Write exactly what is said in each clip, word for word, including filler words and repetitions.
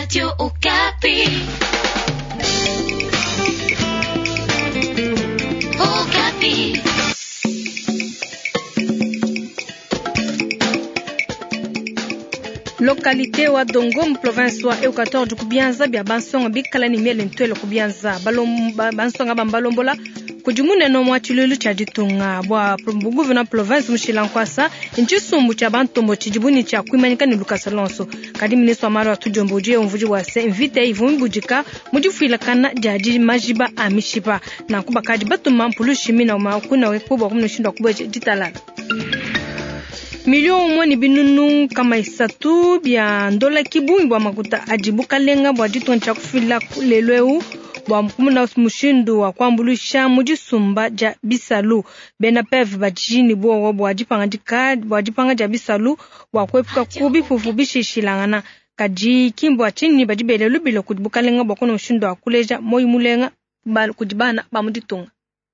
Radio Okapi. Okapi. Localité wa Dongo province wa Equateur du Kubianza bia bansonga bikala ni mele ntwele Kubianza balomba bansonga bambalombola kujumune no mwachilulu cha ditunga bwa gouverneur province mushilankwasa inchisumbu cha bantombo chijibuni cha kwimanyika ni Lucas Alonso kadi ministre amaro atujomboje umvuji wa se invite ivumbujika mujifila kana jaji majiba amishipa na kuba kadi batuma mpulushimi na makuna wekubwa kumnushinda kubwa jitalala milio mwani binunu kama isatu bia ndola kibungi bwa makuta ajibuka lenga bwa jitoncha kufila lelweu bwa mkumuna mushindu wa kwambulusha mujisumba ja bisalu bena pev bajini bwa bwa jipanga jika bwa jipanga ja bisalu bwa kwepuka kubi fufubishi shilangana kaji kimbo chini bajibele lubilo kujibuka lenga bwa kono mushindu wa kuleja moyi mulenga bal kujibana ba muditunga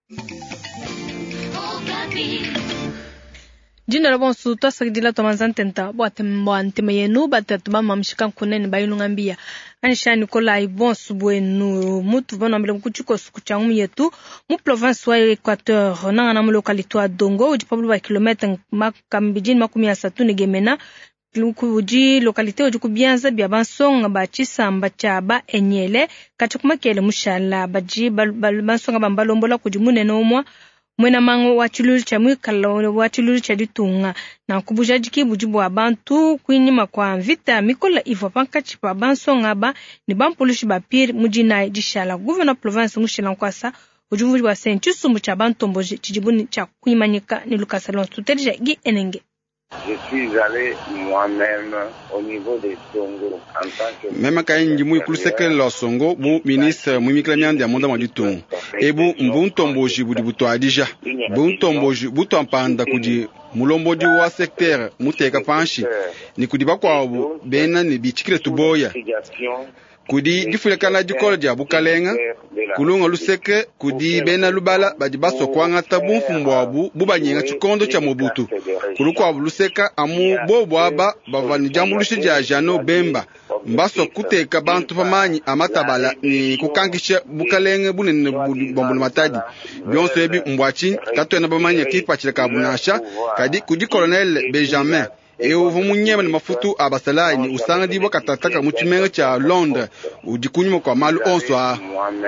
Jina la bonsu to sagdila to manzantenta boatembo antemayenu batatba mamshika kunene bayilungambia anisha Nicolas bonsu bueno mutu bana mbele kuchiko sukuchangu yetu mu province wa Equateur na na mu localité wa Dongo uji pablo ba kilometre makambijini makumi asatu negemena lukuji localité uji kubianza bia bansonga ba chisamba chaba enyele kachukumakele mushala baji bansonga bambalombola kujimune nomwa mwena mango wachilulu cha mwikala wachilulu cha ditunga na kubuja jiki bujibu wa bantu kuinyima kwa vita mikola ivo pankachi pa bansonga ba ni bampulushi ba pire mujina jishala gouverneur province mushilankwasa ujuvu wa senchusu mucha bantombo chijibuni cha kuimanyika ni Lucas Alonso tutelija gi enenge. Je suis allé moi-même au niveau des Dongo en tant que même quand il mou kuluseke lo songo bu ministre mu miklamiande ya monda majitu ebu mbuntombo jibu buto adija mbuntombo buto ampanda kudi mulomboji wa secteur muteka panshi ni kudi bakwa bena ni bichikile tuboya kudi gifulekana jikolo ja bukalenga kulunga luseke kudi bena lubala badi baso kwanga tabu fumbwabu bubanyenga chikondo cha mobutu kulukwa luseka amu bobo aba bavani jambulushi ja jano bemba mbaso kuteka bantu pamanyi amatabala ni kukangisha bukalenga bunene bombulu matadi byonso ebi mbwachi katwena bamanya kipa chileka bunasha kadi kudi colonel Benjamin e uvu munyema ni mafutu abasalai ni usanga dibo katataka muchimenga cha Londres ujikunyuma kwa malu onswa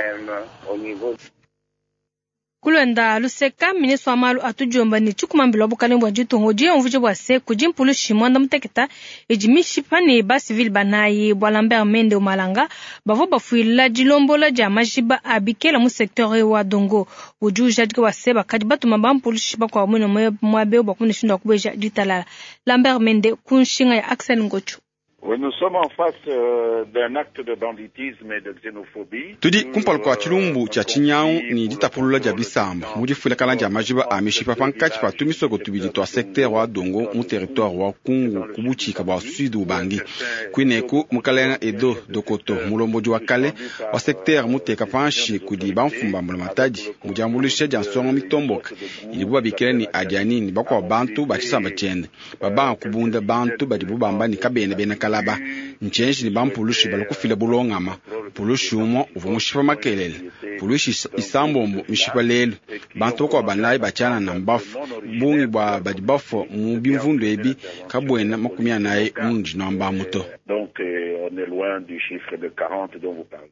kulenda luseka ministre amalu atujomba ni chukumambilo bukalembwa jitongo je umvuje bwa se kujimpulu shimwanda muteketa ejimishi pani ba civil banayi bwa Lambert Mende umalanga bavo bafuila jilombola ja majiba abikela mu secteur wa Dongo ujuja dikwa se bakadi batuma bampulu shiba kwa mwino mwabe bwa kunishinda kubeja jitalala Lambert Mende kunshinga ya Axel Ngochu. Oui, nous sommes en face euh, d'un acte de banditisme et de xénophobie. Tudi kumpal kwa chilumbu cha chinyao ni ditapulula ja bisamba. Mudi fulekana ja majiba amishipa pankachi pa tumiso kutubidi to secteur wa Dongo mu territoire wa Kungu kubuchi kaba sud ubangi. Kwineku mukalenga edo dokoto mulomboji wa kale wa secteur muteka panshi kudi banfumba mulamataji. Mujambulishe jansongo mitomboka. Ilibuwa bikele ni adiani ni bakwa bantu bachisamba chende. Baba kubunda bantu badibubamba ni kabene bene kalaba nchenji ni bampulushi balukufile bulongama pulushi umo uvumushipa makelele pulushi isambombo mishipa lelu bantu kwa banai bachana na mbafu bungi bwa badibafo mu bimvundu ebi kabwena makumia naye munji no amba muto. Donc euh, on est loin du chiffre de quarante dont vous parlez.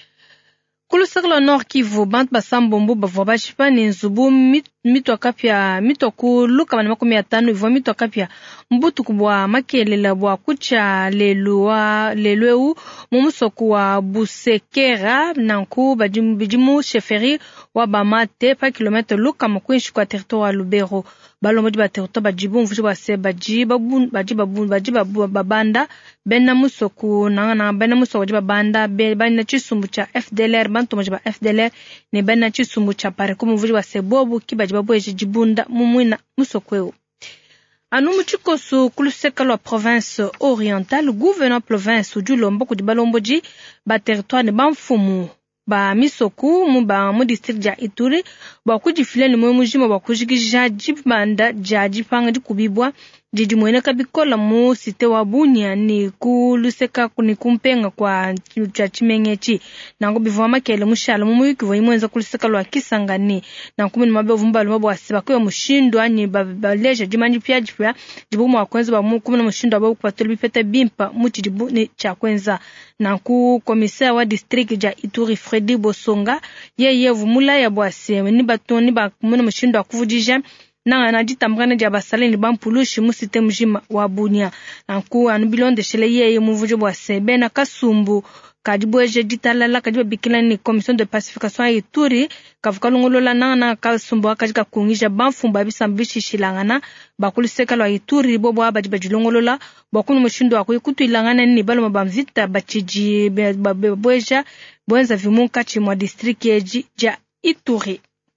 Kulusakla Nord Kivu bant basambombo bavoba shipa ni nzubu mit, mito kapya mito kuluka mani makumi atano ivo mito kapya mbutu kubwa makelela bwa kucha lelua lelweu mumusoku wa Busekera nanku bajimu bijimu sheferi wa Bamate pa kilometre luka mkwenshi kwa territoire wa Lubero balo modi ba territoire bajibu mfuji wa se bajiba bun bajiba bun bajiba babanda bena musoku na na bena musoku bajiba banda bena chisumbu cha F D L R bantu majiba F D L R ne bena chisumbu cha pare kumu mfuji wa se bobu kibajiba bweje jibunda mumwina musokweo. Anu muchikosu kuluseka la province orientale gouverneur province ujulombo kudibalomboji ba territoire ne bamfumu ba misoku mu ba mu district ja Ituri ba kujifile ni mwe mujima ba kujigija jibanda jaji panga dikubibwa jiji mwene kabikola mu site wa Bunia ni kuluseka kuni kumpenga kwa cha chimengechi nango bivwa makele mushala mu muyiki vo imwenza kuluseka lwa kisangani na kumini mabe vumba lumabo asiba kwa mushindo anyi baleje jimanji pya jipya jibu mu akwenza ba mu kumina mushindo abo kupatula bipeta bimpa muti jibu ni cha kwenza na ku commissaire wa district ja Ituri Fredi Bosonga yeye vumula ya bwase ni batoni ba kumina mushindo akuvujija na anajita mkana ja basaleni bampulushi musite mjima wa Bunia anku anubilonde shele yeye muvuje bwase bena kasumbu kadibweje ditalala kadiba bikila ni commission de pacification ya Ituri kavukalongolola nana kasumbu akajika kungisha bamfumba bisambishi shilangana bakuliseka lwa Ituri bobo abajiba julongolola bakunu mushindo akuyikutu ilangana ni balo mabamvita bachiji bweja bwenza vimunka chimwa district yeji ja Ituri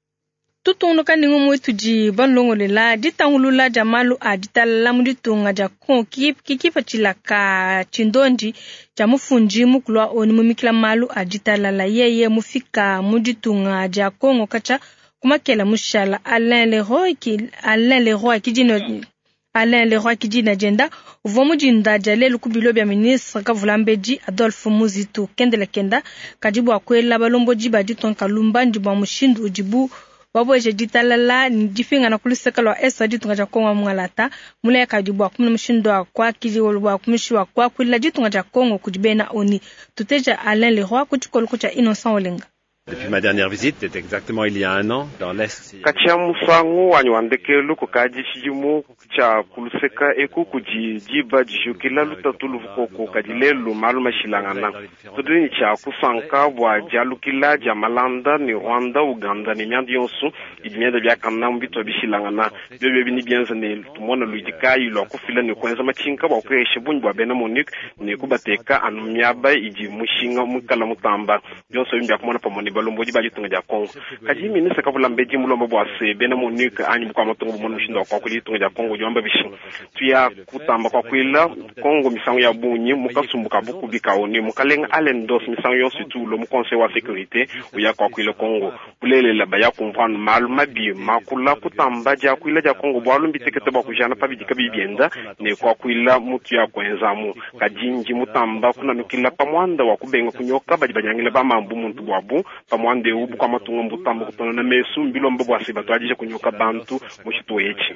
tutunga ningo mwetu ji banlongolela ditangulula jamalu aditala muditunga ja konki kikifa chilaka chindondi ja mufunji mukulwa oni mumikila malu aditala la yeye mufika muditunga ja Kongo kacha kumakela mushala Alain Leroy ki Alain Leroy kijino Alain Leroy kijina jenda uvomu jinda jalelu kubilo bya ministre Kavulambeji Adolphe Muzitu kendele kenda kajibu akwela balombo jiba ditonka lumba ndiba mushindu ujibu babo je ditalala ndifinga na kuliseka lwa esa ditunga ja Kongo mngalata mule kadibu akumna mushindo kwa kiji wolwa kumishwa kwa kwila ditunga ja Kongo kujibena oni tuteja Alain Leroy kuchikolo kucha Innocent Olenga. Depuis ma dernière visite, c'était exactement il y a un an, dans l'Est. Kachia musangu wanyuandekelu kukaji shijimu cha kuluseka eku kuji jiba jishukila lutatulu koko kajilelu maluma shilangana. Tudini cha kusanka wa jalukila jamalanda ni Rwanda, Uganda ni miandi yonsu idimienda bia kanna mbito bishilangana. Bebe bini bienza ni tumona luidika ilo kufila ni kwenza machinka wa kueshe bunyi wa bena Monique ni kubateka anumiaba iji mushinga mukala mutamba. Yonsu mbia kumona pamoni balombo jiba jitunga ja Kongo kaji ministre Kavulambeji mulombo bwase bena Monique anyi kwa matungo bomo mushindo kwa kuli tunga ja Kongo jomba bishi tuya kutamba kwa kwila Kongo misango ya bunyi mukasumbuka buku bikaoni mukalenga Allen Dos misango yonsu tulo mu conseil wa sécurité uya kwa kwila Kongo ulele la baya kumfano malu mabi makula kutamba ja kwila ja Kongo bwalu mbitekete ba kujana pabijika bibienda ne kwa kwila mutu ya kwenzamu kajinji mutamba kuna nukila pamwanda wa kubenga kunyoka bajibanyangile ba mambu muntu bwabu pamwande ubu kwa matungo mbutambo kutona na mesu mbilo mbobo asiba twajije kunyoka bantu mushito yechi.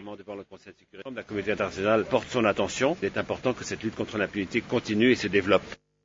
La communauté internationale porte son attention. Il est important que cette lutte contre l'impunité continue et se développe.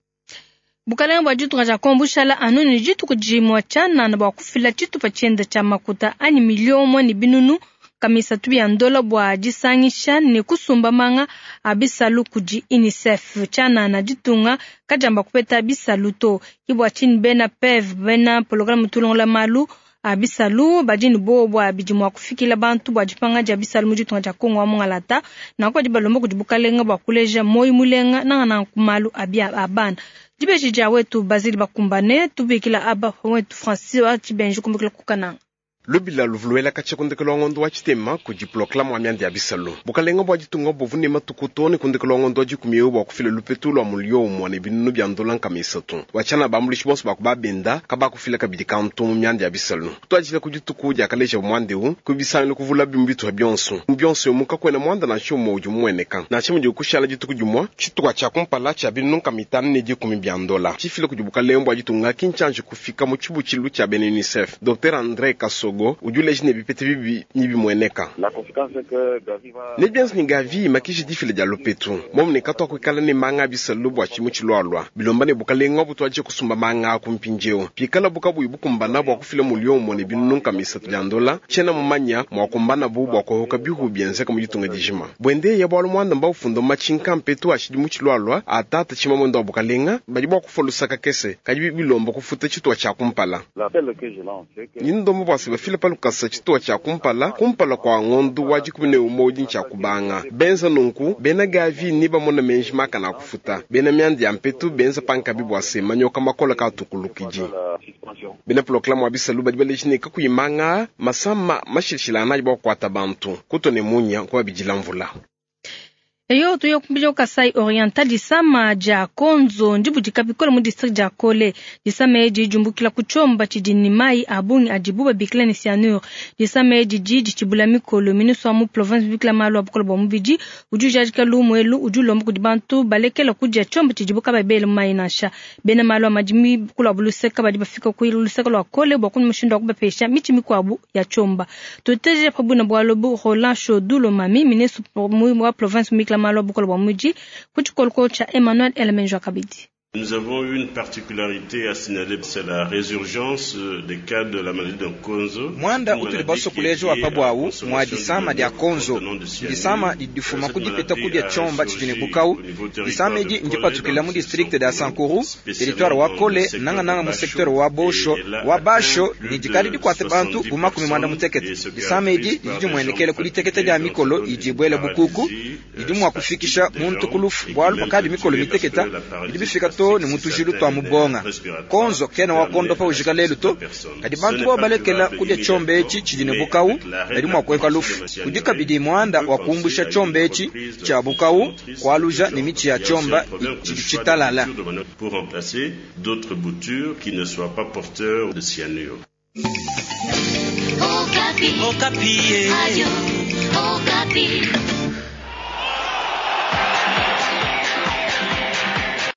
Bukalenga bwa jitu kaja kombushala anuni jitu kujimwa chana na bwa kufila jitu pachenda cha makuta ani miliomo ni binunu kamisa tubi andola bwa jisangisha ni kusumba manga abisalu kuji UNICEF chana na jitunga kajamba kupeta abisalu to kibwa chini bena P E V bena programu tulongola malu abisalu bajini bo bwa bijimwa kufikila bantu bwa jipanga ja abisalu mujitunga ja Kongo wa mungalata na kwa jibalombo kujibukalenga bwa kuleja moi mulenga na na kumalu abia abana jibeji ja wetu Basile Bakumbane tubikila aba wetu Francis wa chibenju kumbukila kukananga lobila luvuluela kacha kundekelo ngondo wa chitema kujiproclame wa miandi abisalo bukalenga bwa jitunga bovune matukutone kundekelo ngondo jikumiyeo bwa kufile lupetulo wa mulio umwane binunu byandola nkamisatu wachana bamulishi bonso bakuba benda kaba kufile kabidi kanto mu miandi abisalo twajile kujituku ja kaleja mwande hu kubisana kuvula bimbitu byonso byonso yomuka kwena mwanda na shomo ujumweneka na chimu jikushala jituku jumwa chitukwa cha kumpala cha binunu kamitane ne jikumi byandola chifile kujibukalenga bwa jitunga kinchanje kufika mu chibu chilu cha ben UNICEF Docteur André Kasogo ujule jine bipete bibi nibi mweneka La conséquence c'est que Gavi va ne bien ni Gavi makishi difile ja lopetu mom ne katwa kwikala ne manga bisalo bwa chimuchi lwalwa bilomba ne bukalenga butwaje kusumba manga kumpinjeo pikala bukabu ibukumbana bwa kufile mulio mone binunka misatu jandola chena mumanya mwakumbana bu bwa ko kabihu bienze kamu yitunga dijima bwende ya bwa mwanda mba ufundo machinka mpetu ashidi muchi lwalwa atata chima mwendo bukalenga bajibwa kufolusaka kese kajibi bilomba kufuta chitwa cha kumpala l'appel que je lance c'est que nindo mbo bwa file palu kasa chitwa cha kumpala kumpala kwa ngondu wajikubine umoji cha kubanga benza nunku bena Gavi niba mona menji maka na kufuta bena miandi ampetu benza panka bibwa sema nyoka makola ka tukulukiji bena proclame wabisalu bajibale chine kakuyimanga masama mashishilana jibwa kwa tabantu kutone munya kwa bijilamvula Eyo tuyo kumbija Kasai Oriental disama ja konzo ndibu jikapikola mu district ja Kole disama eji jumbukila kuchomba chidini mai abungi ajibuba biklani cyanure disama eji jiji chibula mikolo ministre mu province bikla malo abukola bo mubiji uju jajika lumwelu uju lombu kudibantu balekela kujja chomba chijibuka babele mai nasha bena malo amajimi kula buluseka badibafika kuiluseka lwa Kole bwa kunu mushindo kubapesha michi mikwabu ya chomba tuteje pabuna bwalo bu Roland Chodulo mami ministre mu province mikla malo bukolo ba muji kuchikolo cha Emmanuel Elemenjo Kabidi. Nous avons eu une particularité à signaler, c'est la résurgence des cas de la maladie de Konzo. Mwanda utulibaso kulejo wa pabwau mwa disama dia Konzo. Disama difuma kudipeta kudia chomba chijine Bukau. Disama eji njipa tukila mu district da Sankuru, territoire wa Kole, nanga nanga mu secteur wa Bosho, wa Basho, nijikari di kwate bantu buma kumimanda mutekete. Disama eji iji muenekele kuditekete dia mikolo, iji bwele bukuku, iji mwa kufikisha muntu kulufu, bwalu pakadi mikolo miteketa, iji bifika ni mutujilu twa mubonga Konzo kena wakondo pa ujikalelu to kadi bantu bo balekela kuje chombe echi chijine Bukau kadi mwakweka lufu kudika bidi mwanda wakumbusha chombe echi cha Bukau kwaluja ni michi ya chomba chitalala pour remplacer d'autres boutures qui ne soient pas porteurs de cyanure. Okapi. Okapi. Radio Okapi.